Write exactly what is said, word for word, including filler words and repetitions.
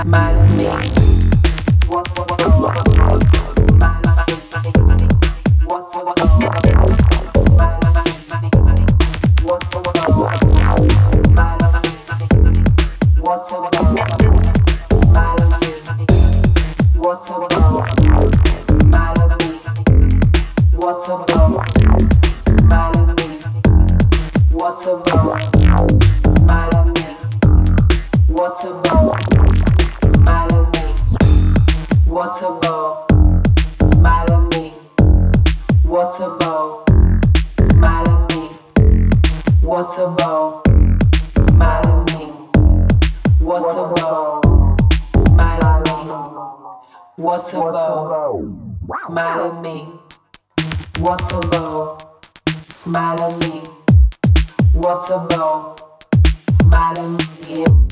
Smile at me. What's up? Smile at me. What's up? Smile at me. What's up? Smile at me. What's up? Smile at me. What's up? Smile at me. What's up? Smile at me. What's up? Smile at me. What's up? Smile at me. What's up? Smile at me. What's up? Smile at me. What's up? Smile at me. What's up? Smile at me. What's up? Smile at me. What's up? Smile at me. What's up? Smile at me.